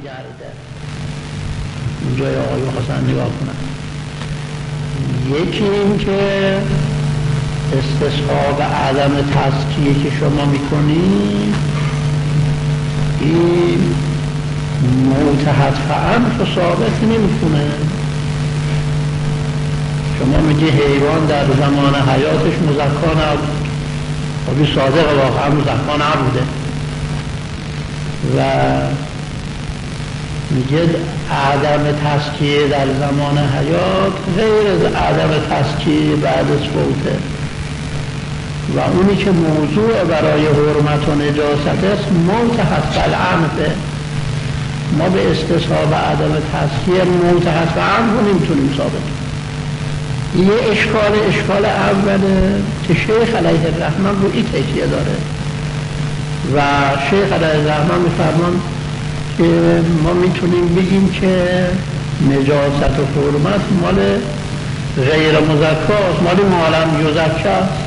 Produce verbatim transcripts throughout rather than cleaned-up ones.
میگرده. اونجای آقایون خواستن نگاه کنن. یکی این که استصحاب عدم تزکیه که شما میکنید این موت حتفعا رو ثابت نمیکنه. شما میگه حیوان در زمان حیاتش مزکا نبود، خب صادق واقعا مزکا نبوده و میگه عدم تزکیه در زمان حیات غیر از عدم تزکیه بعد از فوته و اونی که موضوع برای حرمت و نجاست است موت حتف العنفه. ما به استصحاب عدم تزکیه موت حتف العنف رو نمیتونیم ثابت. یه اشکال اشکال اوله که شیخ علیه الرحمن رو این تکیه داره و شیخ علیه الرحمن میفرمان که ما میتونیم بگیم که نجاست و حرمت مال غیر مزکاست، مال مالم یزکه است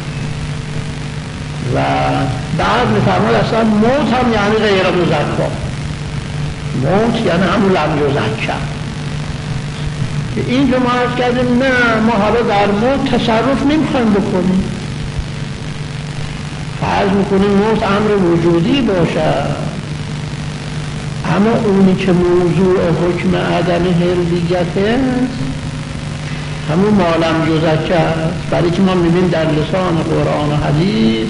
و بعد میفرمان اصلا موت هم یعنی غیر مزکا، موت یعنی همون لم یزکه. این رو ما عرض کردیم نه، ما حالا در موت تصرف نمیخوایم بکنیم، فرض میکنیم موت امر وجودی باشه، اما اونی که موضوع حکم عدم حرمت است همون مالم یزکه است. برای که ما میبینیم در لسان قرآن و حدیث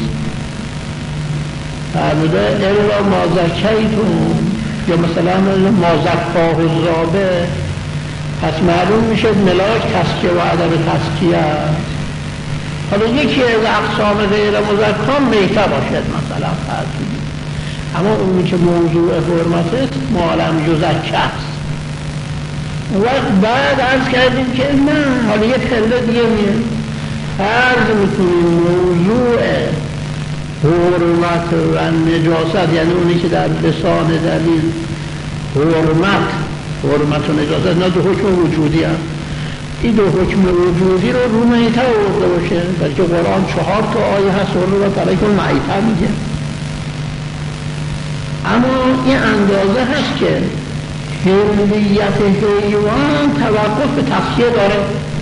فرموده الا ما زکیتم یا مثلا ما زکاه الزابه، پس معلوم میشه ملاک تزکیه و عدم تزکیه است. حالا یکی از اقسام غیر مزکا میته باشد مثلا فرض کنید، اما اونی که موضوع حرمت است مالم یزکه است. وقت بعد عرض کردیم که نه، حالا یه پله دیگه میه فرض میکنیم موضوع حرمت و نجاست یعنی اونی که در لسان دلیل حرمت حرمت و نجاست نه دو حکم وجودی هم. این دو حکم وجودی رو رو میته آورده باشه، بلکه قرآن چهار تا آیه هست رو برای که میته میگه. اما این اندازه هست که حرمت حیوان توقف به تزکیه داره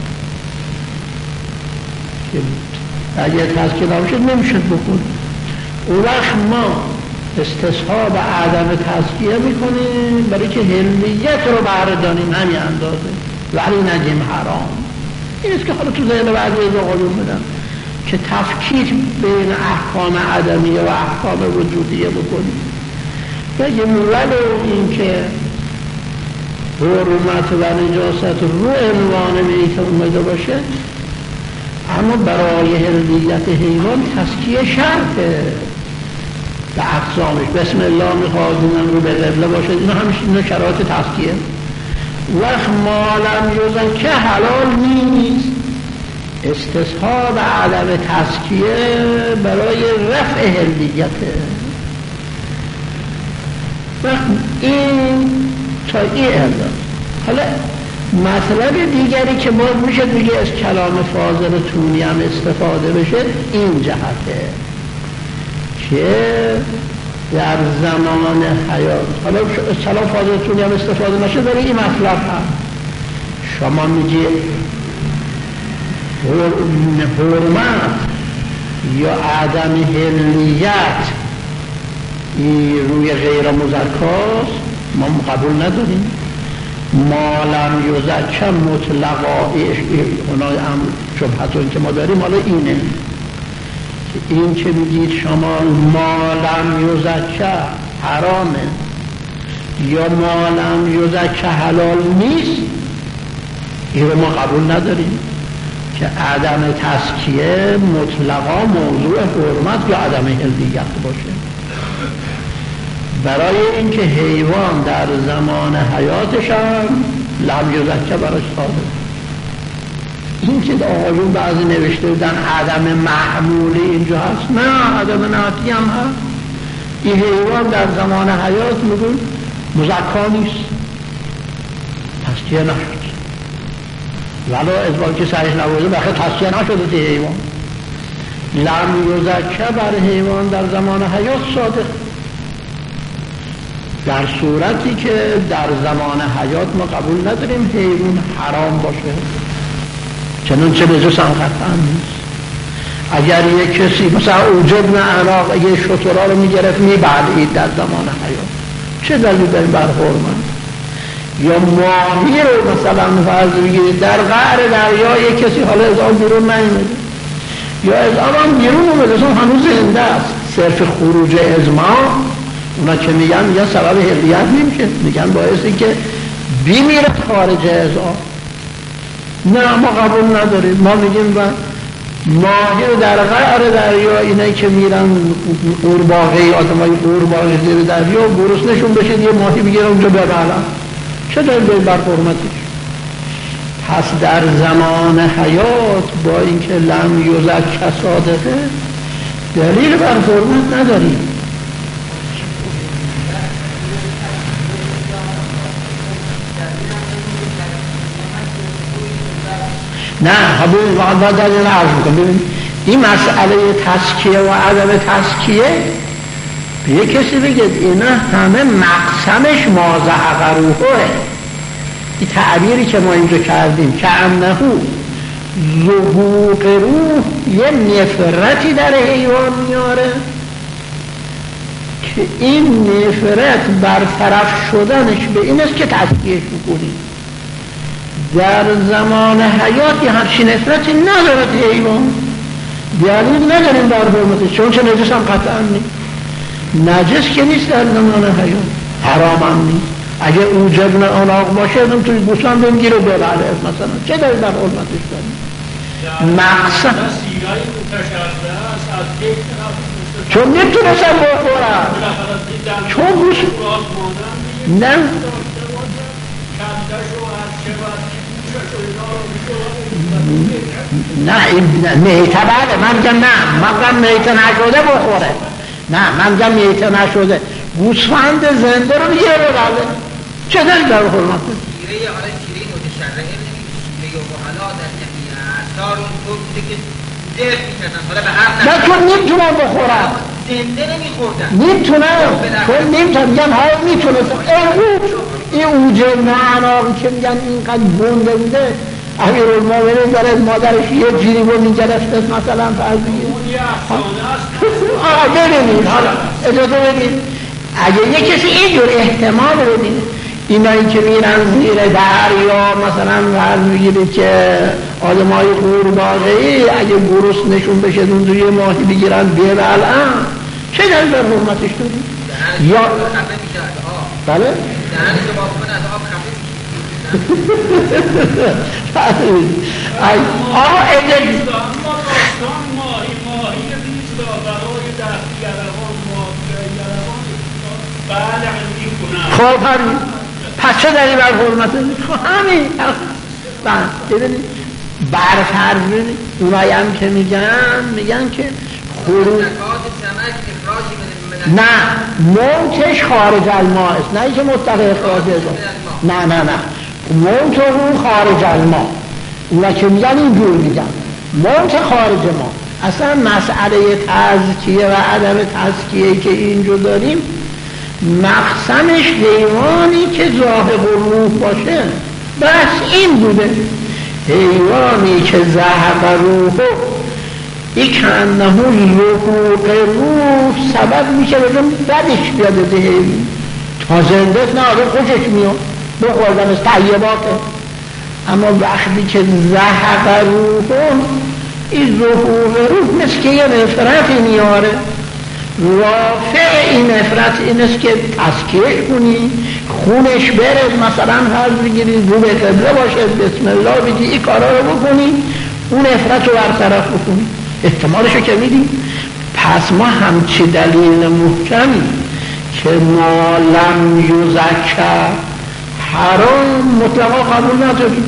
که اگه تزکیه نباشه نمیشه بکن. اون وقت ما استصحاب عدم تزکیه میکنیم برای که حرمت رو برداریم همین اندازه ولی نگیم حرام. این است که حالا تو ذهن بعضی از آقایون بدم که تفکیک بین احکام عدمیه و احکام وجودیه بکنیم. بگیم ولو این که حرمت و نجاست رو عنوان میت اومده باشه، اما برای حرمت حیوان تزکیه شرطه به اقسامش. بسم الله میخوادونم رو به قبله باشه، اینا همیشه اینا شرایط تزکیه. وقت مالم یزکه حلال نیست. استصحاب عدم تزکیه برای رفع حرمته. وقت این تا این انداز. حالا مطلب دیگری که باز میشه دیگه از کلام فاضل تونی هم استفاده بشه این جهته که در زمان حیات، حالا از کلام فاضل تونی هم استفاده نشه برای این مطلب هم شما میگی حرمت یا عدم حلیت روی غیر مزکاست ما قبول نداریم. مالم یزکه مطلقا اونای هم شبهتون که ما داریم حالا اینه این که میگید شما مالم یزکه حرامه یا مالم یزکه حلال نیست، این رو ما قبول نداریم که عدم تزکیه مطلقا موضوع حرمت یا عدم حلیت باشه. برای اینکه حیوان در زمان حیاتش هم لم یزکه براش صادق. این که آقایون بعضی نوشته بودن عدم محمولی اینجا هست، نه عدم نعتی هم هست. این حیوان در زمان حیات میگون مزکا نیست، تزکیه نشد، ولی ازبال که صحیح نبوده بخیر تزکیه نشده تی حیوان. لم یزکه بر حیوان در زمان حیات صادق. در صورتی که در زمان حیات ما قبول نداریم حیوان حرام باشه، چنانچه نجس هم قطعا نیست. اگر یک کسی مثلا اوجب عراق یه شترها رو میگرفت میبلعید در زمان حیات، چه دلیل داریم بر حرمت؟ یا ماهی رو مثلا فرض بگیرید در قعر دریا یک کسی حالا از آن بیرون نمیده یا از آن بیرون اومده هنوز زنده است، صرف خروج از ما اونا که میگن میگن سبب هلیت نمیشه، میگن باعثی که بیمیره خارج از آن. نه ما قبول نداریم، ما میگیم و ماهی رو در قعر دریا اینایی که میرن قورباغه آدمای قورباغه زیر دریا گرسنشون بشه یه ماهی بگیره اونجا ببرن، چه دلیل بر حرمتش؟ پس در زمان حیات با اینکه لم یزک صادقه دلیل بر حرمت نداریم. نه حبیب وقت دلیل عرض میکنم. ببین این مسئله تزکیه و عدم تزکیه به یک کسی بگید اینا همه مقسمش مازحق روحه. این تعبیری که ما اینجا کردیم که انه ظهوق روح یه نفرتی در حیوان میاره که این نفرت برطرف شدنش به این است که تزکیهش بکنیم. در زمان حیات یه همچین نفرتی ندارد حیوان، دلیل نداریم در حرمتش، چون چه نجس هم قطعا نیست. نجس که نیست در زمان حیات، حرام هم نیست. اگه اوجب آناق باشه ازم توی گوسفند بگیره ببره مثلا، چه داری در حرمتش داریم؟ مقصد چون نمیتونستم بخورم، چون گوسفند نه نه این میته بله من میگم نه من میته نشده بخوره، نه من میگم میته نشده گوسفند زنده رو میگیره ببره، چه دلیل در حرمت؟ تیره حالا تیره متشرعه نمیگه تیره و حالا در جمعیت دار اون تو بوده که دف میکردن حالا به هر نه چون نمیتونم بخورم، زنده نمیخوردن نمیتونم چون نمیتونم میگم ها میتونستم این اوجه معناقی که میگن اینقدر بونده بوده امیر المومنین داره مادرش یه جیری رو میگرفت مثلا فرض بگیر آقا ببینید حالا اجازه بدید اگه یه کسی اینجور احتمال بدید اینایی که میرن زیر دریا مثلا فرض بگیرید که آدم های قورباغه‌ای اگه گرسنشون بشه اون روی ماهی بگیرن ببلعن، چه دلیل در حرمتش دارید؟ یا بله؟ دهنی که باز کنه از آب خفه آقا اجازه اما داستان ماهی ماهی نیست برای دستی گرهان ماهی گرهان بله میکنم. خب همین پس چه داری بر حرمت همین ببینید برفرض ببینید اونایی هم که میگن میگن که خروج نه موتش خارج الماء است، نه اینکه مطلق اخراج نه نه نه موت رو خارج الماء، اونا که میگن اینجور میگن موت خارج ما. اصلا مسئله تزکیه و عدم تزکیه که اینجور داریم مقسمش حیوانی که ذاهب الروح باشه، بس این بوده. حیوانی که ذهب روح ای که انه ذهوق روح سبب میشه بگم بدش بیاده ده حیوان تا زنده نه آدم خوشش میاد بخوردن از طیباته، اما وقتی که ذهب روح این ذهوق روح مثل که یه نفرتی میاره، رافع این نفرت این است که تزکیهش کنی خونش بره مثلا هر بگیری رو به قبله باشه بسم الله بگی این کارا رو بکنی اون نفرت رو برطرف بکنی، احتمالشو که میدیم. پس ما همچی دلیل محکمی که ما لم یزکر حرام مطلقا قبول نداریم.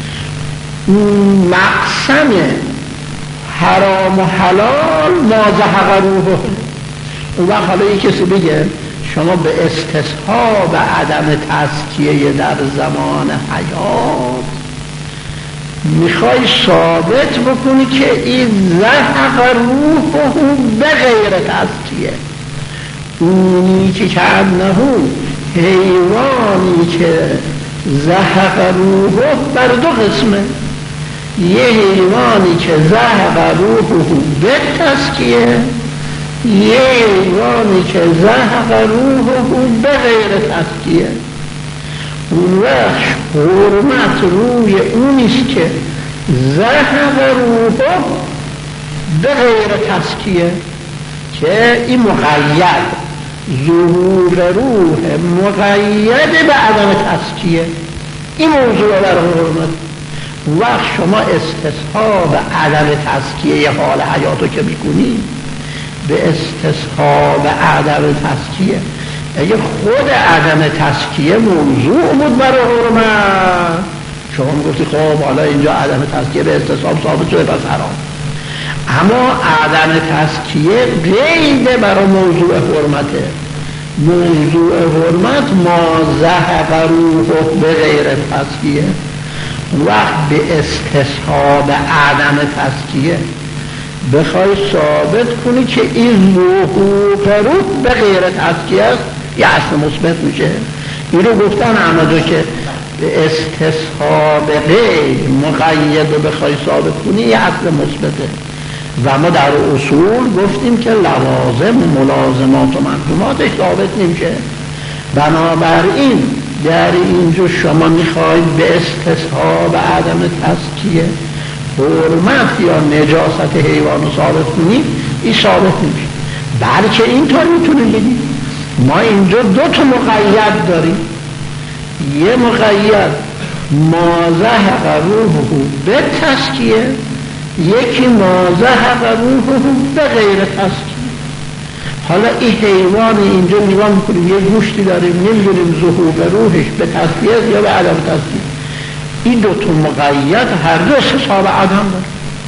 مقسم حرام و حلال ما زهق روحه. اون وقت حالا یک کسی بگه شما به استصحاب عدم تزکیه در زمان حیات میخوای ثابت بکنی که این زهق روحه به غیر تزکیه، اونی که کنه حیوانی که زهق روحه بر دو قسمه. یه حیوانی که زهق روحه به تزکیه، یه حیوانی که زهق روحه به غیر تزکیه. اون وقت حرمت روی اونیست که زهق روحه به غیر تزکیه، که این مقید، ظهور روح مقید به عدم تزکیه. این موضوع در حرمت. وقت شما استصحاب عدم تزکیه حال حیاتو که میکنی، به استصحاب عدم تزکیه، اگه خود عدم تزکیه موضوع بود برای حرمت، شما میگفتی خب حالا اینجا عدم تزکیه به استصحاب ثابت شده پس حرام. اما عدم تزکیه قید برای موضوع حرمته. موضوع حرمت ما زهق روحه به غیر تزکیه. وقت به استصحاب عدم تزکیه بخوای ثابت کنی که این ظهور روح به غیر تزکیه است، یه اصل مثبت میشه. این رو گفتن احمدو که به استصحاب غیر مقید رو بخوای ثابت کنی یه اصل مثبته. و ما در اصول گفتیم که لوازم و ملازمات و مفهوماتش ثابت نمیشه. بنابراین در اینجا شما میخواید به استصحاب عدم تزکیه حرمت یا نجاست حیوان رو ثابت کنید، این ثابت نمیشه. بلکه اینطور میتونه بگید ما اینجا دو تا مقید داریم. یه مقید ما زهق روحه به تزکیه، یکی ما زهق روحه به غیر تزکیه. حالا این حیوان اینجا نگاه میکنیم یه گوشتی داریم، نمیدونیم ظهور روحش به تزکیه یا به عدم تزکیه. این دو تا مقید هر دو استصحاب عدم داره.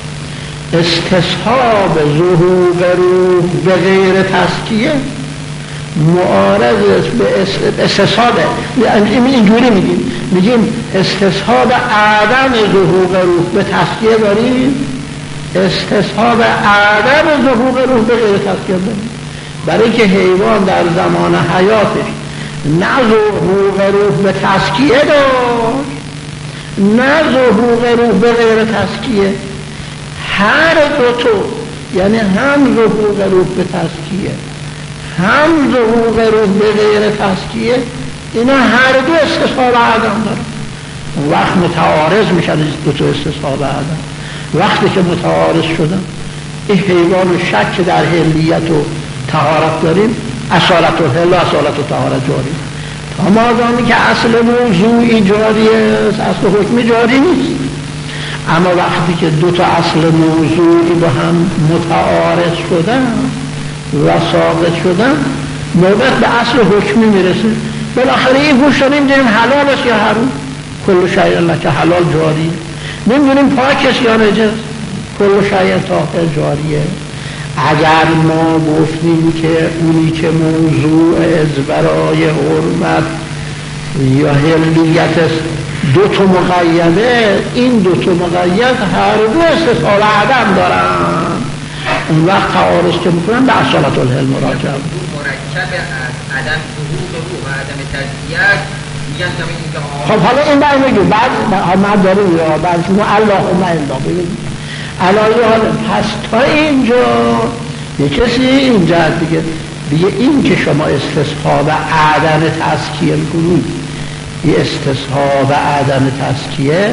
استصحاب ظهور روح به غیر تزکیه معارض به استصحاب، اینجوری میگیم میگیم استصحاب عدم ظهور روح به تزکیه داریم، استصحاب عدم ظهور روح به غیر تزکیه داریم. برای که حیوان در زمان حیاتش نه ظهور روح به تزکیه داشت نه ظهور روح به غیر تزکیه، هر دو تو یعنی هم ظهور روح به تزکیه هم ظهور روح به غیر تزکیه، اینا هر دو استصحاب عدم دارن. وقت متعارض میشن دو تا استصحاب عدم. وقتی که متعارض شدن این حیوان و شک در حلیت و طهارت داریم، اصالت و حل و اصالت و طهارت جاری. تا مادامی که اصل موضوعی جاریه، اصل حکمی جاری نیست. اما وقتی که دو تا اصل موضوعی با هم متعارض شدن و ثابت شدن، نوبت به اصل حکمی میرسه. بالاخره این گوشت رو نمیدونیم حلال است یا حرام، کل شیء لک حلال جاری. نمیدونیم پاک است یا نجس، کل شیء طاهر جاریه. اگر ما گفتیم که اونی که موضوع از برای حرمت یا حلیت است دو تا مقیده، این دو تا مقید هر دو استصحاب عدم دارن، اون وقت تعارض که میکنن به اصالت الحل مراجعه. مرکب از عدم ظهور روح و عدم تزکیه میگن که خب حالا این بعد میگه بعد ما داریم یا بعد شما اللهم الا بگیم علایه حالا پس تا اینجا یه کسی اینجا دیگه دیگه این که شما استصحاب عدم تزکیه میکنید، این استصحاب عدم تزکیه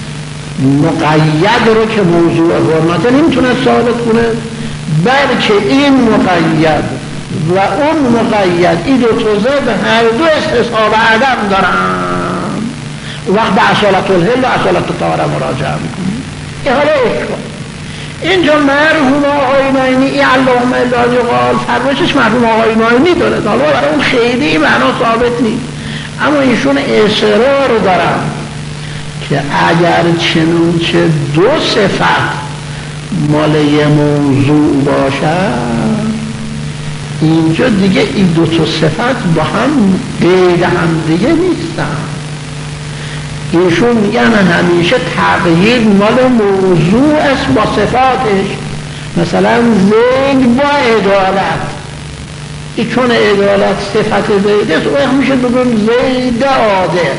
مقید رو که موضوع حرمت نمیتونه ثابت کنه، بلکه این مقید و اون مقید این دو توزه به هر دو استصحاب عدم دارن. وقت به اصالت الحل و اصالت الطهاره مراجعه میکنیم. این حالا اشکال اینجا مرحوم آقای نایمی ای اللهم الا یقال فرمایشش مرحوم آقای نایمی داره، حالا برای اون خیلی این معنا ثابت نیست، اما ایشون اصرار دارن که اگر چنانچه دو صفت مال یه موضوع باشد، اینجا دیگه این دو تا صفت با هم غیر هم دیگه نیستن. ایشون میگن همیشه تغییر مال موضوع است با صفاتش. مثلا زید با عدالت، این چون عدالت صفت زید است او میشه بگم زید عادل.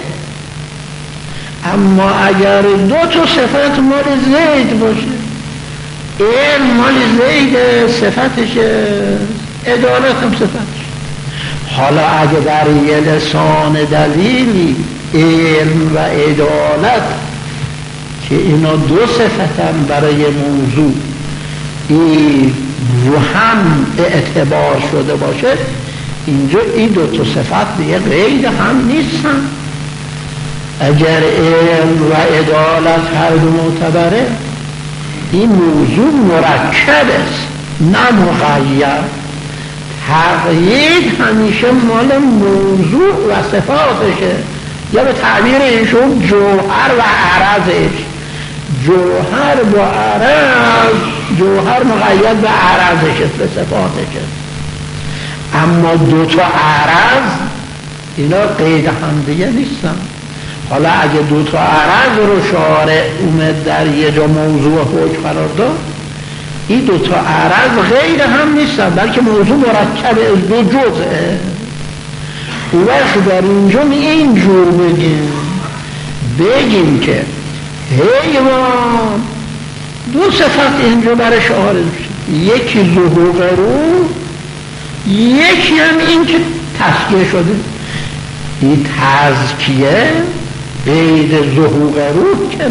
اما اگر دو تا صفت مال زید باشه، علم مال زید صفتشه، عدالت هم صفتشه. حالا اگه در یه لسان دلیلی علم و عدالت که اینا دو صفتن برای موضوع این رو هم اعتبار شده باشه، اینجا این دو تا صفت دیگه غیر هم نیستن. اگر علم و عدالت هر دو معتبره، این موضوع مرکب است نه مقید. تقیید همیشه مال موضوع و صفاتشه، یا به تعبیر ایشون جوهر و عرضش. جوهر با عرض، جوهر مقید به عرضش به صفاتش. اما دو تا عرض اینا قید هم دیگه نیستن. حالا اگه دو تا عرض رو شارع اومد در یه جا موضوع حکم قرار داد، این دو تا عرض غیر هم نیستن، بلکه موضوع مرکب از دو جزءه. اون وقت در اینجا اینجور بگیم بگیم که حیوان دو صفت اینجا برش عارض میشه، یکی ظهور روح، یکی هم این که تزکیه شده. این تزکیه قید ظهور روح که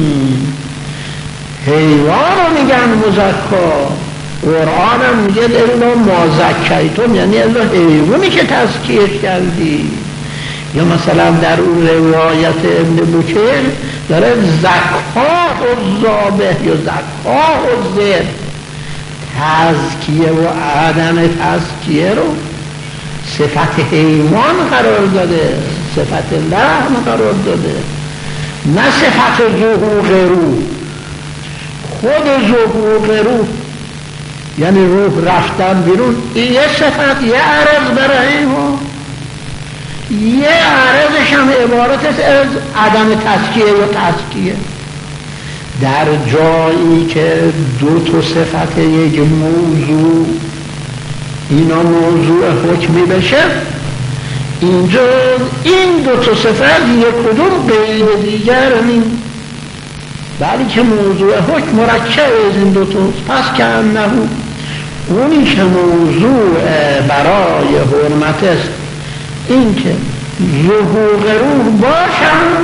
حیوان رو میگن مزکا. قرآن هم میگه الا ما زکیتم، یعنی الا حیوانی که تزکیهش کردی. یا مثلا در اون روایت ابن بکر داره زکات و زابه یا زکات و زر، تزکیه و عدم تزکیه رو صفت حیوان قرار داده، صفت لحم قرار داده، نه صفت ظهور روح. خود ظهور روح یعنی روح رفتن بیرون، این یه صفت، یه عرض برای حیوان، یه عرضش هم عبارت است از عدم تزکیه یا تزکیه. در جایی که دو تا صفت یک موضوع اینا موضوع حکمی بشه، اینجا این دو تا صفت یک کدوم غیر دیگر نیست، بلکه موضوع حکم مرکب از این دو تا. پس که انه اونی که موضوع برای حرمت است این که ظهور روح باشن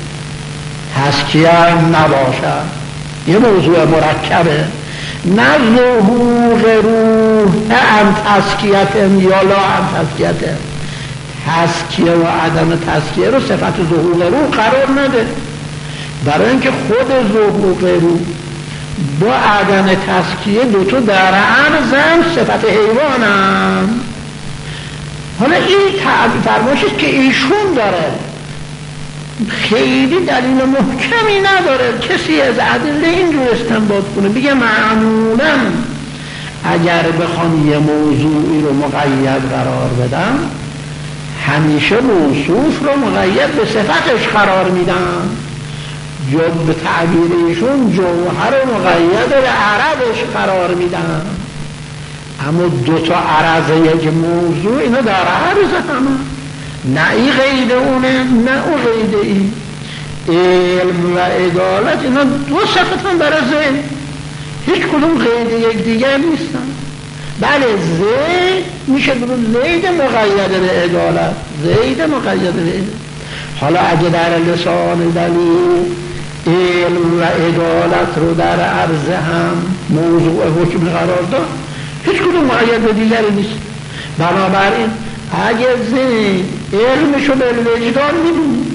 تزکیه نباشن، یه موضوع مرکبه. نه ظهور روح هم تزکیت یا لا هم تزکیت. تزکیه و عدم تزکیه رو صفت ظهور روح قرار نده، برای اینکه خود ظهور روح با عدم تزکیه دوتو در عرضم صفت حیوانم. حالا این فرمایشی که ایشون داره خیلی دلیل محکمی نداره، کسی از ادله اینجور استنباط کنه بگه معمولا اگر بخوام یه موضوعی رو مقید قرار بدم همیشه موصوف رو مقید به صفتش قرار میدم، یا به تعبیر ایشون جوهر رو مقید به عرضش قرار میدم. اما دو تا عرض یک موضوع اینا در عرض همه، نه ای غیر اونه نه او غیر ای. علم و عدالت اینا دو صفت هم برای زید، هیچ کدوم غیر یک دیگر نیستن. بله زید میشه بگم زید مقید به عدالت، زید مقید به عدالت. حالا اگه در لسان دلیل علم و عدالت رو در عرض هم موضوع حکم قرار داد، هیچ کدوم مقید به دیگری نیست. بنابراین اگه زید علمشو به وجدان میدونی،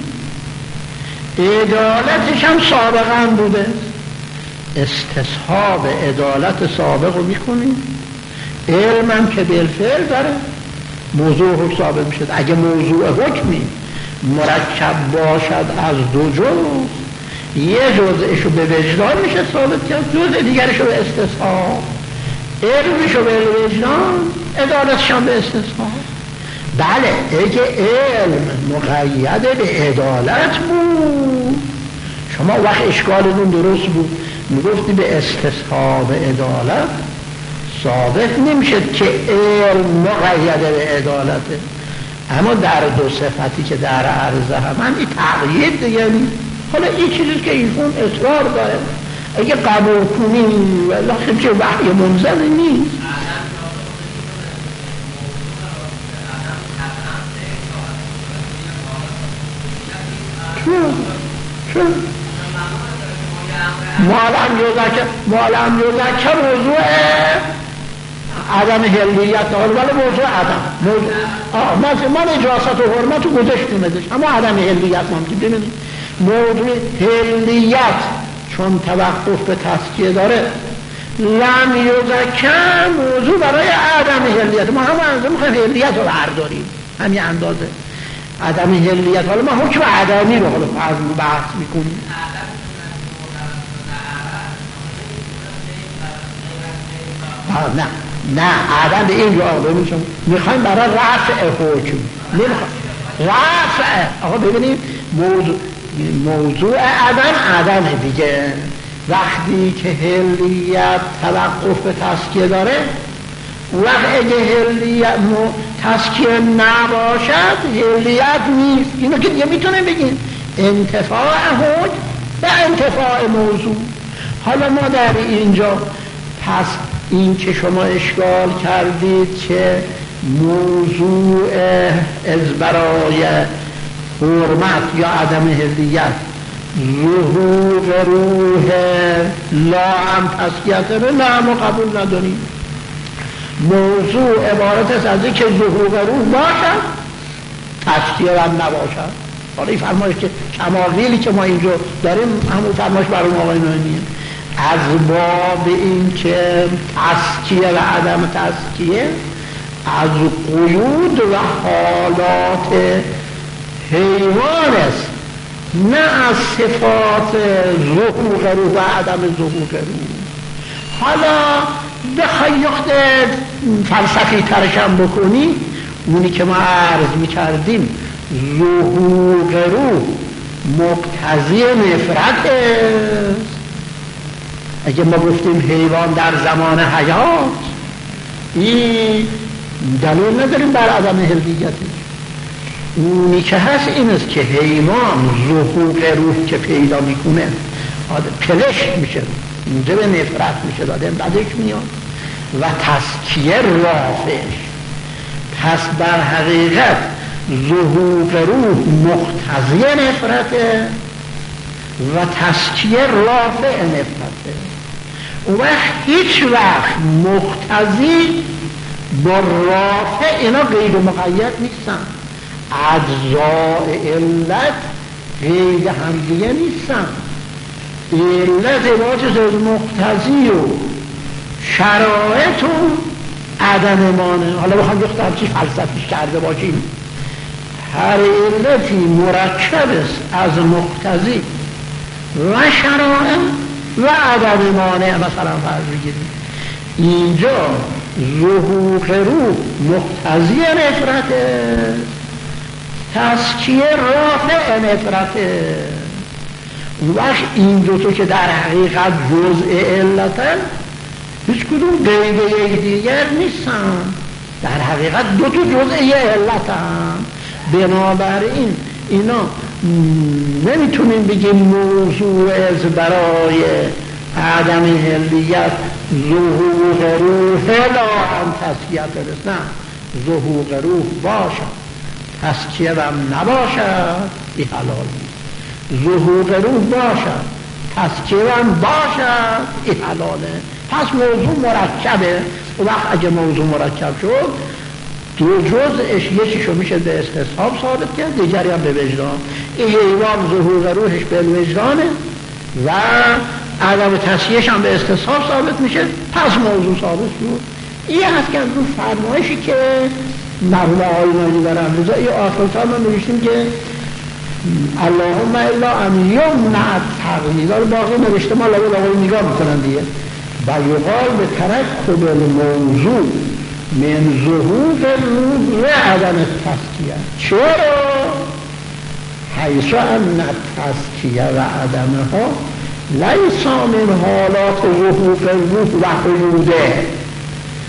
عدالتش هم سابقا بوده، استصحاب عدالت سابق رو میکنی، علمم که بالفعل داره موضوع حکم ثابت میشد. اگه موضوع حکمی مرکب باشد از دو جز، یه جزءشو به وجدان میشه ثابت کرد، جزء دیگرشو به استصحاب. علمشو به وجدان، عدالتش هم به استصحاب. بله اگه علم مقید به عدالت بود شما وقت اشکالتون درست بود، میگفتی به استصحاب عدالت ثابت نمیشه که علم مقید به عدالته، اما در دو صفتی که در عرضه هم این تقیید دیگه نیست. حالا این چیزی که ایشون اصرار داره اگه قبول کنی والله خیلی چه وحی منزل نیست. چون چون معلم یوزکر معلم یوزکر موضوع عدم هلیت داره ولی موضوع عدم موضوع آه من من اجازت و حرمت رو گذاشتیم ازش، اما عدم هلیت ممکن ببینید موضوع هلیت چون توقف به تزکیه داره لم یوزکر موضوع برای عدم هلیت، ما هم اندازه میخوایم هلیت رو برداریم همین اندازه عدم هلیت، حالا ما حکم عدمی رو حالا بحث میکنیم. نه نه عدم به این جا ببینید میخوایم برای رفع حکم نمیخوایم رفع آقا ببینید موضوع موضوع عدم عدم دیگه وقتی که هلیت توقف به تزکیه داره وقت اگه هلیت تزکیه نباشد هلیت نیست، اینو که دیگه میتونه بگیم انتفاع حکم به انتفاع موضوع. حالا ما در اینجا پس این که شما اشکال کردید که موضوع از برای حرمت یا عدم هلیت ظهور روح لا هم تزکیت رو نه ما قبول نداریم. موضوع عبارت است از این که ظهور روح باشد تزکیه هم نباشد. حالا این فرمایش که کمالیلی که ما اینجا داریم همون فرمایش برای آقای نایمیه از باب این که تزکیه و عدم تزکیه از قیود و حالات حیوان است نه از صفات ظهور روح و عدم ظهور روح. حالا بخوای یخت فلسفی ترشم بکنی اونی که ما عرض میکردیم ظهور روح مقتضی نفرت است. اگه ما گفتیم حیوان در زمان حیات این دلیل نداریم بر عدم هلیتش، اونی که هست این است که حیوان ظهور روح که پیدا میکنه پلشت میشه اینجا به نفرت میشه داده بعدش میاد و تزکیه رافعش. پس در حقیقت ظهور روح مقتضی نفرته و تزکیه رافع نفرته. اون وقت هیچ وقت مقتضی با رافع اینا غیر مقید نیستن، اجزاء علت غیر همدیگه نیستن. علت عبارت از مقتضی و شرایط و عدم مانع. حالا بخوام بخوام چی فلسفیش کرده باشیم هر علتی مرکب است از مقتضی و شرایط و عدم مانع. مثلا فرض بگیریم اینجا ظهور روح مقتضی نفرت تزکیه رافع نفرت. وقت این دوتو که در حقیقت جزء علتن هیچ کدوم غیر یک دیگر نیستن، در حقیقت دوتو جزء یه علتن. بنابراین اینا نمیتونیم بگیم موضوع از برای عدم هلیت ظهور روح لا هم تزکیه برست، نه ظهور روح باشد تزکیه هم نباشد این حلال نیست. ظهور روح باشد تزکیه هم باشد این حلاله. پس موضوع مرکبه. وقت اگه موضوع مرکب شد دو جزءش یکیشو میشه به استصحاب ثابت کرد دیگری هم به وجدان. این حیوان ظهور روحش به وجدانه و عدم تزکیه‌اش هم به استصحاب ثابت میشه، پس موضوع ثابت شد. این هست که از اون فرمایشی که مرحوم آقای نایمی دارن رضا این آخرتان ما نوشتیم که اللهم الا ان یمنع التقلید رو باقی نوشته ما لابد آقای نگاه میکنن دیگه و یقال به ترکب الموضوع من ظهور روح و عدم تزکیه. چرا؟ حیث ان تزکیه و عدمها لیس من حالات ظهور روح و حیوده.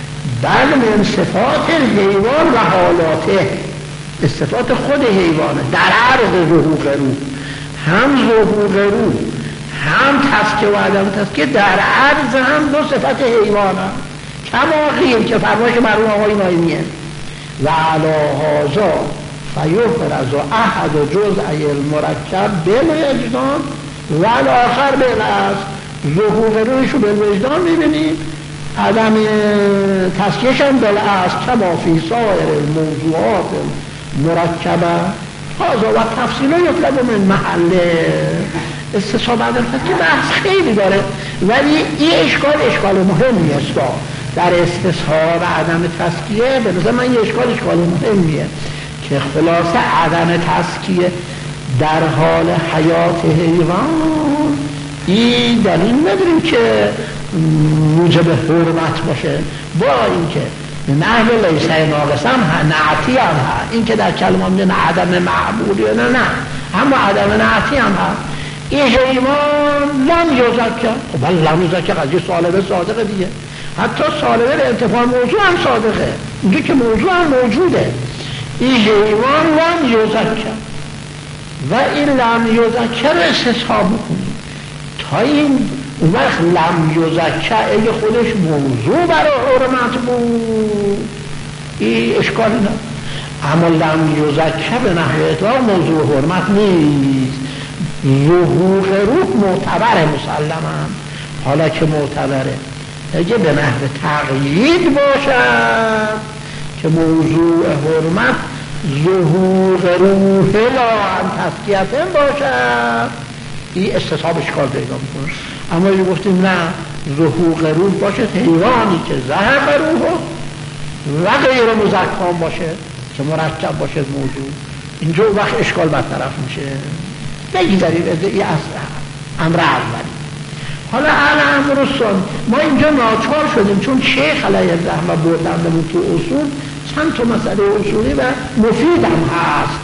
بل من صفات حیوان و حالاته، صفات خود حیوانه در عرض ظهور رو، هم ظهور رو هم تسکیه و عدم تسکیه در عرض هم دو صفت حیوانه کما قیل که فرمایش مرحوم آقای نایمیه و علی هذا فیفرز احد جزئی المرکب بالوجدان و الاخر بالاصل. ظهور روشو بالوجدان میبینیم، عدم تسکیهش هم بالاصل کما فی سایر الموضوعات مرکبه هذا و تفصیل یطلب من محل استصحاب عدم تسکیه. بحث خیلی داره ولی این اشکال اشکال مهمی است. در استصحاب عدم تسکیه به نظر من یه اشکال اشکال مهمیه که خلاصه عدم تسکیه در حال حیات حیوان این دلیل نداریم که موجب حرمت باشه، با اینکه نحو لیسه ناقص هم نعتی هم ها، این که در کلمه میگن عدم معبودی نه نه اما عدم نعتی هم ها. این حیوان لم یزکر، خب لم یزکر قضیه سالبه صادقه دیگه، حتی سالبه به انتفاع موضوع هم صادقه، میگه که موضوع هم موجوده. این حیوان لم یزکر و این لم یزکر رو استصحاب میکنیم تا این اون وقت لم یزکر اگه خودش موضوع برای حرمت بود این اشکالی نه، اما لم یزکر به نحو اطلاق موضوع حرمت نیست. ظهور روح معتبره مسلما، حالا که معتبره اگه به نحو تقیید باشد که موضوع حرمت ظهور روح لا هم تسکیتن باشد این استصحاب اشکال پیدا میکنه. اما اگه گفتیم نه ظهور روح باشه حیوانی که ذهب روح و غیر مزکام باشه که مرکب باشه موضوع، اینجا وقت اشکال برطرف میشه. بگذارید این امر اولی. حالا الامر الثانی ما اینجا ناچار شدیم چون شیخ علیه الرحمه بردندمون تو اصول چند تا مسئله اصولی و مفید هم هست.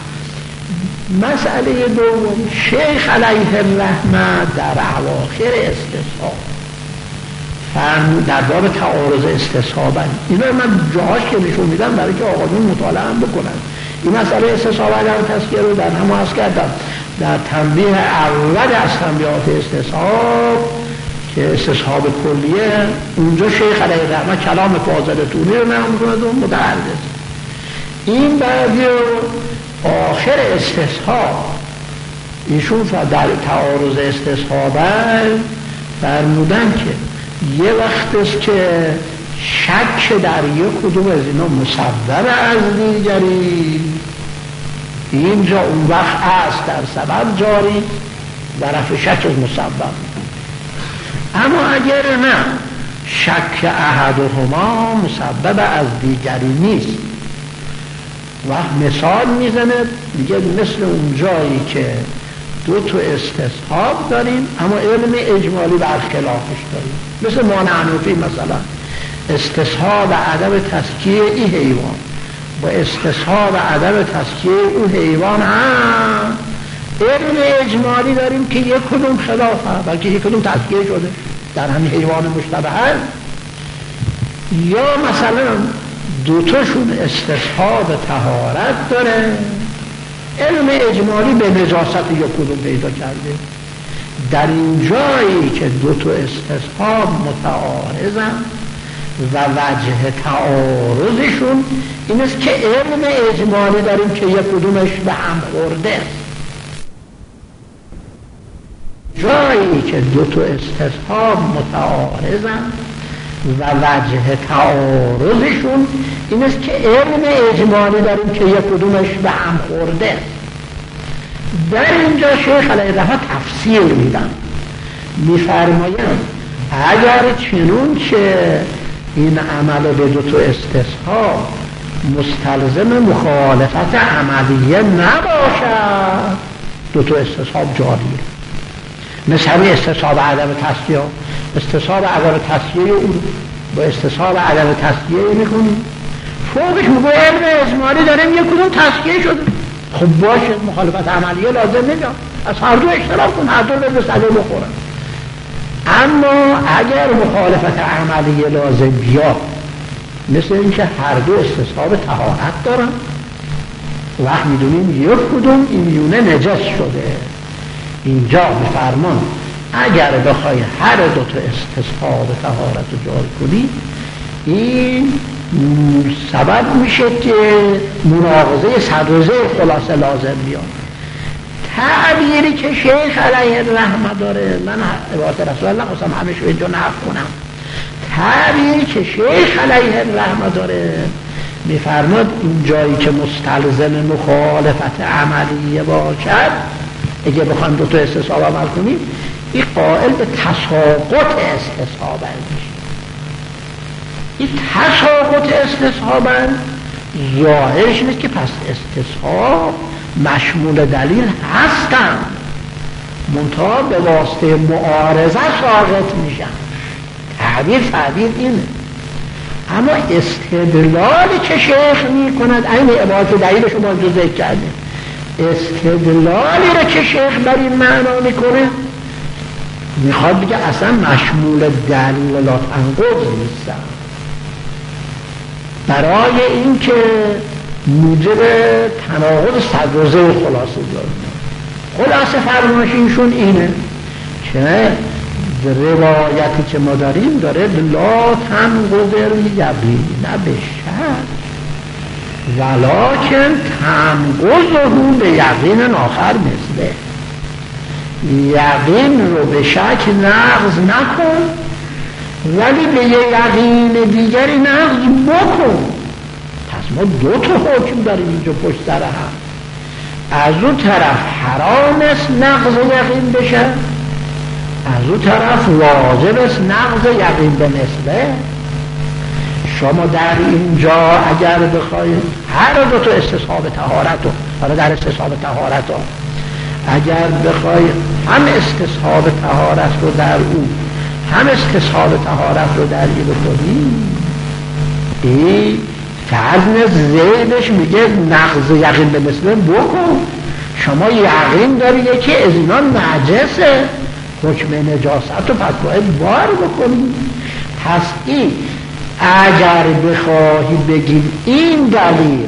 مسئله دوم شیخ علیه الرحمه در اواخر استصحاب فرمود در باب تعارض استصحابا، اینا من جاهاش که نشون میدم برای که آقایون مطالعه هم بکنن. این مسئله استصحاب عدم تسکیه رو در هم عرض کردم در تنبیه اول از تنبیهات استصحاب که استصحاب کلیه، اونجا شیخ علیه الرحمه کلام فاضل تونی رو نقل می‌کند و متعرض. این بعدی آخر استصحاب ایشون در تعارض استصحاب فرمودن که یه وقت است که شک در یک کدوم از اینا مصور از دیگری، اینجا اون وقت است در سبب جاری و رفع شک از مصور. اما اگر نه شک احدهما مسبب از دیگری نیست و مثال میزنه دیگه مثل اون جایی که دو تا استصحاب داریم اما علم اجمالی برخلافش داریم، مثل مانعنوفی مثلا استصحاب عدم تسکیه این حیوان با استصحاب عدم تسکیه اون حیوان هم علم اجمالی داریم که یک کدوم خلاف هست بلکه یک کدوم تسکیه شده در همین حیوان مشتبه هست. یا مثلا دوتاشون استصحاب طهارت داره، علم اجمالی به نجاست یک کدوم پیدا کرده. در این جایی که دوتا استصحاب متعارضن و وجه تعارضشون این است که علم اجمالی داریم که یک کدومش به هم خورده. جایی که دو تا استصحاب متعارضن و وجه تعارضشون این است که علم اجمالی داریم که یک کدومش به هم خورده. در اینجا شیخ علیه الرحمه تفسیر میدن، میفرمایند اگر چنون که این عمل به دو تا استصحاب مستلزم مخالفت عملیه نباشد دو تا استصحاب جاریه، مثل همین استصحاب عدم تسکیه، استصحاب عدم تسکیه اون با استصحاب عدم تسکیه میکنیم فوقش میگه علم اجمالی داریم یک کدوم تسکیه شده، خب باشه مخالفت عملیه لازم نمیاد، از هر دو اشتراک کن هر دو به مسئله بخورن. اما اگر مخالفت عملیه لازم بیاد مثل اینکه هر دو استصحاب طهارت دارن. وقت میدونیم یک کدوم این میونه نجس شده. اینجا میفرمان اگر بخوای هر دو تا استصحاب طهارت رو جاری کنی، این سبب میشه که مناقضه صدرزه خلاصه لازم بیاد. تعبیری که شیخ علیه الرحمه داره، من عبارت رسول الله قسم همیشه اینجا نقل کنم، تعبیری که شیخ علیه الرحمه داره میفرماد این جایی که مستلزم مخالفت عملیه باشد، اگه بخوام دو تا استصحاب عمل کنیم، این قائل به تساقط استصحاب میشه. این تساقط استصحاب ظاهرش نیست که پس استصحاب مشمول دلیل هستن، منتها به واسطه معارضه ساقط میشن. تعبیر تعبیر اینه. اما استدلالی که شیخ میکند، این عبارت دلیلش رو ما جو ذکر کردیم، استدلالی رو که شیخ بر این معنا میکنه، میخواد بگه اصلا مشمول دلیل لا تنقض نیستن، برای این که موجب تناقض صدرزه خلاصه دارد. خلاصه فرمایششون اینه که روایتی که ما داریم داره لا تنقض یقین نه به شک ولکن تنقضه به یقین آخر مثله. یقین رو به شک نقض نکن، ولی به یه یقین دیگری نقض بکن. پس ما دو تا حکم داریم اینجا پشت سر هم. از اون طرف حرام است نقض یقین بشه، از اون طرف واجب است نقض یقین به مثله. شما در اینجا اگر بخواید هر دو تا استصحاب طهارت رو، حالا در استصحاب طهارت رو اگر بخواید هم استصحاب طهارت رو در اون هم استصحاب طهارت رو در این بکنید، این فرض زیدش میگه نقض یقین به مثله بکن. شما یقین داری یکی از اینا نجسه، حکم نجاست رو پس باید بار بکنید. پس این اگر بخواهی بگید این دلیل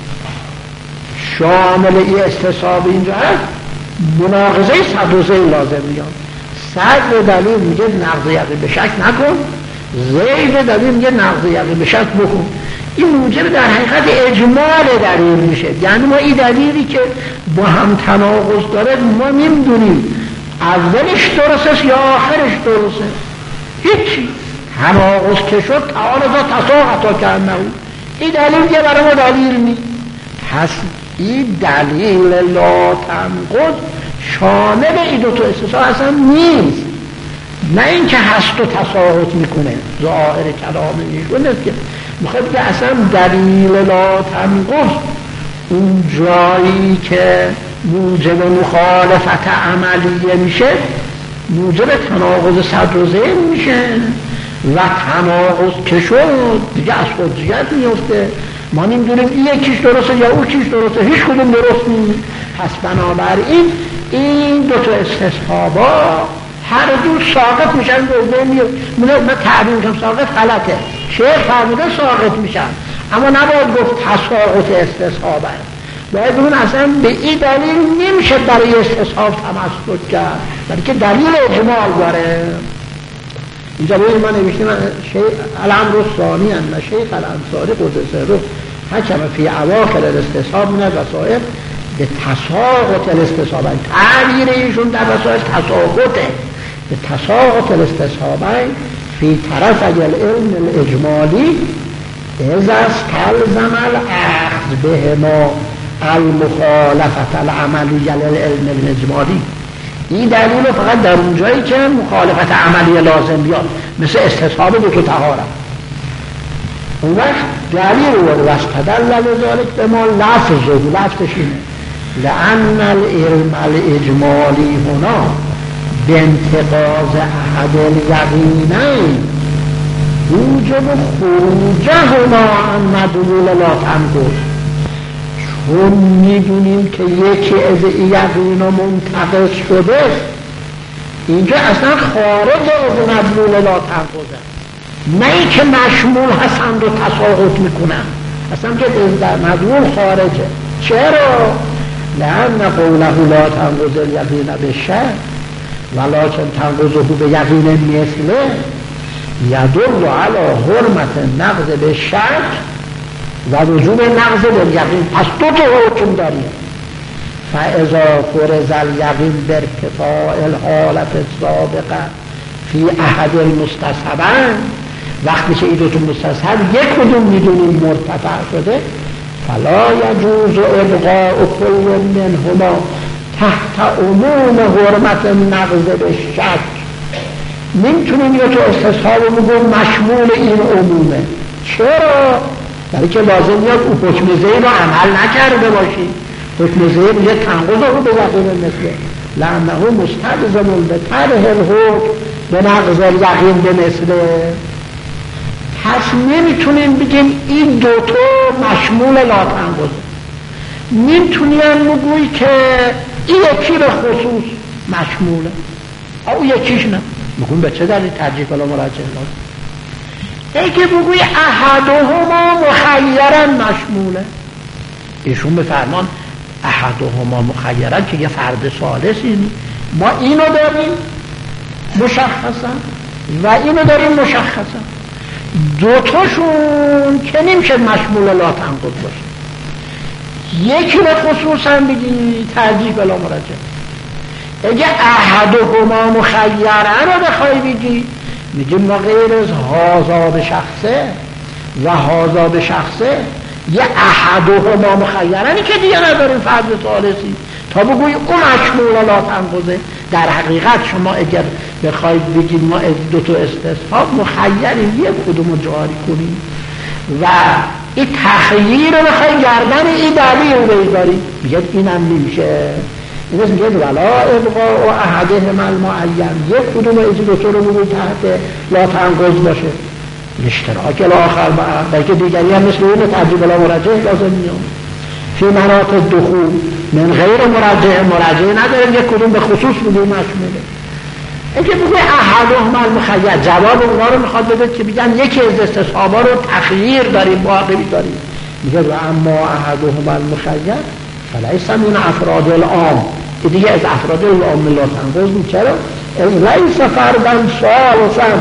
شامل این استصحاب اینجا هست، مناقضه صدرزه لازم میاد. صدر دلیل میگه نقض یقین به شک نکن، زید دلیل میگه نقض یقین به شک بکن. این موجب در حقیقت اجمال دلیل میشه. یعنی ما این دلیلی که با هم تناقض داره ما نمیدونیم اولش درسته یا آخرش درسته. هیچی تناقض که شد تعالى تساقط کرده. این دلیل که برای ما دلیل نیست. پس این دلیل لا تنقض شامل این دو تا استصحاب اصلا نیست. نه اینکه هست و تساقط میکنه، ظاهر کلام ایشون است که میخواد که اصلا دلیل لا تنقض اون جایی که موجب مخالفت عملیه میشه موجب تناقض صدرزه میشه و تناقض که شد دیگه از حجیت میفته. ما نمیدونیم این یکیش درسته یا اون چیش درسته، هیچ کدوم درست نیست. پس بنابراین این دو تا استصحابا هر دو ساقط میشن. من تعبیر میکنم ساقط غلطه، شیخ فرموده ساقط میشن، اما نباید گفت تساقط استصحابه. باید بگون اصلا به این دلیل نمیشه برای استصحاب تمسک کرد، برای که دلیل اجمال داره. اینجا باید ما نوشته من شیخ الامر الثانی ان شیخ الانصاری قدس رو حکم فی اواخر الاستصحاب من الوسائل به تساقط الاستصحاب. تعبیر ایشون در وسائل تساقطه، به تساقط الاستصحاب فی طرف العلم الاجمالی از استلزم الاخذ بهما المخالفت العملیه للعلم الاجمالی. این دلیل فقط در اون جایی که مخالفت عملی لازم بیاد، مثل استصحاب دو تا طهارت. اون وقت دلیل و استدل لذلك به ما لفظ و لفظش اینه لأن العلم الاجمالی هنا بانتقاض احد الیقینین وجب خروجه هنا عن مدلول لا تنقض. چون میدونیم که یکی از یقین منتقض شده، اینجا اصلا خارج از مدلول لا تنقضه. نه ای که مشمول هستند و تساقط میکنن، اصلا که در مدمول خارجه. چرا؟ لأن قوله لا تنقض الیقین بالشک ولکن تنقضه به یقین مثله یدل علی حرمت نقض بالشک و وجوب نقض بالیقین. پس دو تا حکم داریم. فاذا فرض الیقین بارتفاع الحالت السابقه فی احد المستصحبین، وقتی که این دو تا مستصحب یک کدوم میدونیم مرتفع شده، فلا یجوز ابقاء کل منهما تحت عموم حرمت نقض بالشک. نمیتونیم یا تو استصحاب رو بگم مشمول این عمومه. چرا؟ برای که لازم میاد او حکم زیر رو عمل نکرده باشی. حکم زیر میگه تنقض رو به یقین مثله لانه مستلزم به طرح الحکم به نقض یقین به مثله. پس نمیتونیم بگیم این دوتا مشمول لا تنقضه. نمیتونیم بگویی که این یکی به خصوص مشموله او یکیش نه. بگویم به چه دلیل ترجیح کلا مراجعه لازم؟ اگه بگوی احدهما مخیرا مشموله، ایشون به فرمان احدهما مخیرا که یه فرد ثالثی، ما اینو داریم مشخصا و اینو داریم مشخصا، دوتاشون که نمیشه مشمول لا تنقض باشه. یکی به خصوص هم بگی ترجیح بلا مراجعه. اگه احدهما مخیرا رو بخوای بگی میگیم ما غیر از هازا به شخصه و هازا به شخصه یه احدهما مخیرانی که دیگه نداریم فرد ثالثی تا بگوی اون مشمول لا تنقضه. در حقیقت شما اگر بخواید بگید ما دو تا استصحاب مخیریم یک کدوم رو جاری کنیم و این تخییر رو بخواید گردن این دلیل رو بگذاریم، میگه اینم نمیشه. این است میگه ولا ابقاء و احدهما المعین، یک کدوم از دو تا رو بگوید تحت لا تنقض باشه. اشتراک الاخر با بلکه دیگری هم مثل اون ترجیح بلا مراجعه لازم میاد. فی مناط الدخول من غیر مراجعه، مراجعه نداریم یک کدوم به خصوص بگوید مشموله. اگه بگوید احدهما المخیر، جواب اونا رو میخواد بده که بگن یکی از استصحابا رو تخییر داریم باقی داریم. میگه و اما احدهما المخیر فلیس من افراد العام، که دیگه از افراد العام لا تنقض بود. چرا؟ لیس فردا ثالثا،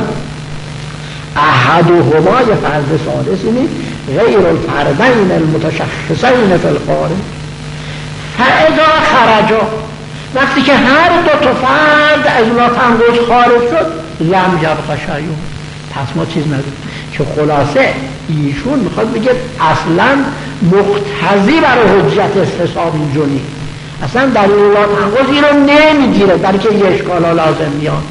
احدهما یه فرد ثالثی نیست غیر الفردین المتشخصین فی الخارج. فاذا خرجا، وقتی که هر دو تا فرد از لا تنقض خارج شد لم یبق شیء، پس ما چیز نداریم. که خلاصه ایشون میخواد بگه اصلا مقتضی برای حجت استصحاب اینجا نیست، اصلا در لا تنقض این رو نمیگیره، برای که یه اشکال ها لازم میاد.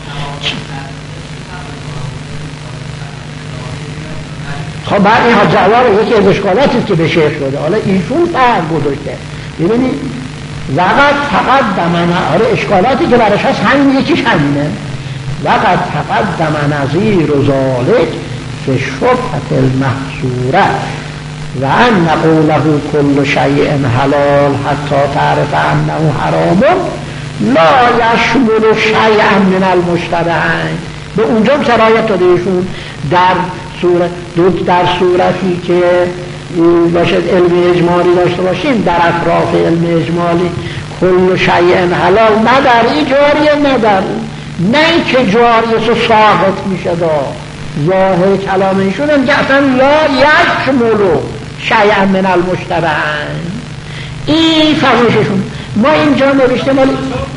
خب بعد این جواب یکی از اشکالاتی که به شیخ شده، حالا ایشون فرق گذاشته. ببینید وقت تقدم آره اشکالاتی که براش هست همین یکیش همینه. وقت تقدم نظیر و ذالک فی شبهة المحصوره و ان قوله کل شیء حلال حتی تعرف انه حرام لا یشمل شیئا من المشتبهین. به اونجا سرایت داده ایشون در صورت در صورتی که باشد علم اجمالی داشته باشیم، در اطراف علم اجمالی کل شیء حلال نه در این جاریه نه در نه این که جاریه سو ساقط میشه. دا ظاهر کلام ایشون هم که اصلا لا یشملو شیئا من المشتبهین، این فهمششون. ما اینجا نوشته مالی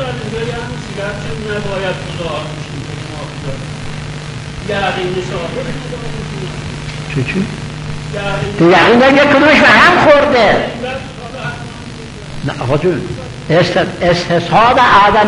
چی چی؟ یقین داری یک کدومش به هم خورده. نه آقا جون استصحاب عدم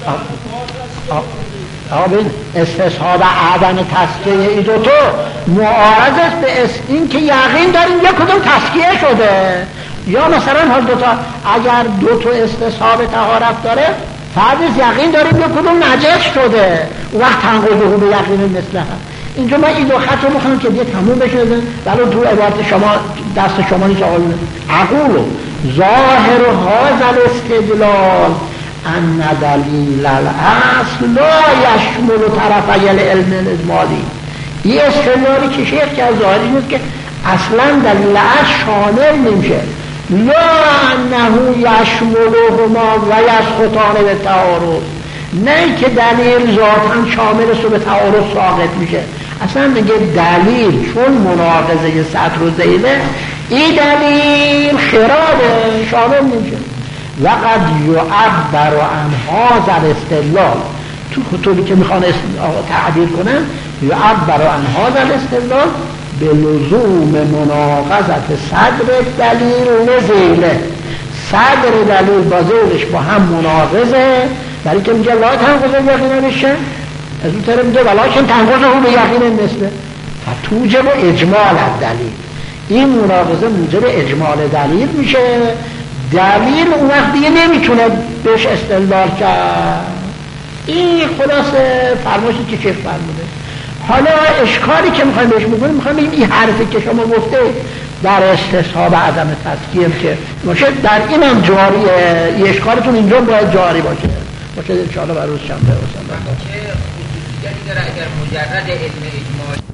آقا بین استصحاب عدم تسکیه ای دوتو معارض است به این که یقین داریم یک کدوم تسکیه شده، یا مثلا حال دوتا اگر دوتو استصحاب طهارت داره فرض یقین داریم یک کدوم نجس شده، وقت تنقضه به یقین مثله هم. اینجا من این دو خط رو میخوام که دیگه تموم بشه، ولی تو عبارت شما دست شما نیست. آقایون اقول ظاهر هذا الاستدلال ان دلیل الاصل لا یشمل طرفی العلم الاجمالی، این استدلالی که شیخ که از ظاهری نیست که اصلا دلیل عرض شامل نمیشه. لا انه یشملهما و یسقطان به تعارض، نه که دلیل ذاتاً شامل است و به تعارض ساقط میشه. اصلا میگه دلیل چون مناقضه سطر و ذیله، این دلیل خرابه، شامل نمیشه. وقد یعبر عن هذا الاستدلال، تو کتبی که میخوان تعبیر کنن، یعبر عن هذا الاستدلال به لزوم مناقضت صدر دلیل و ذیله. صدر دلیل با ذیلش با هم مناقضه، برای که میگه لا تنقض یقینا بشه، از اون طرف میگه ولکن تنقض او به یقین مثله فتوجب اجمال الدلیل. این مناقضه موجب اجمال دلیل میشه. دلیل اون وقت دیگه نمیتونه بهش استدلال کرد. این خلاصه فرمایشی که شیخ فرموده. حالا اشکالی که میخوایم بهش بکنیم، میخوایم بگیم این حرفی که شما گفته در استصحاب عدم تسکیم که باشه، در این هم جاریه. این اشکالتون اینجا باید جاری باشه باشه انشاءالله بر روز شنبه. چه خصوصیتی داره اگر مجرد علم اجمالی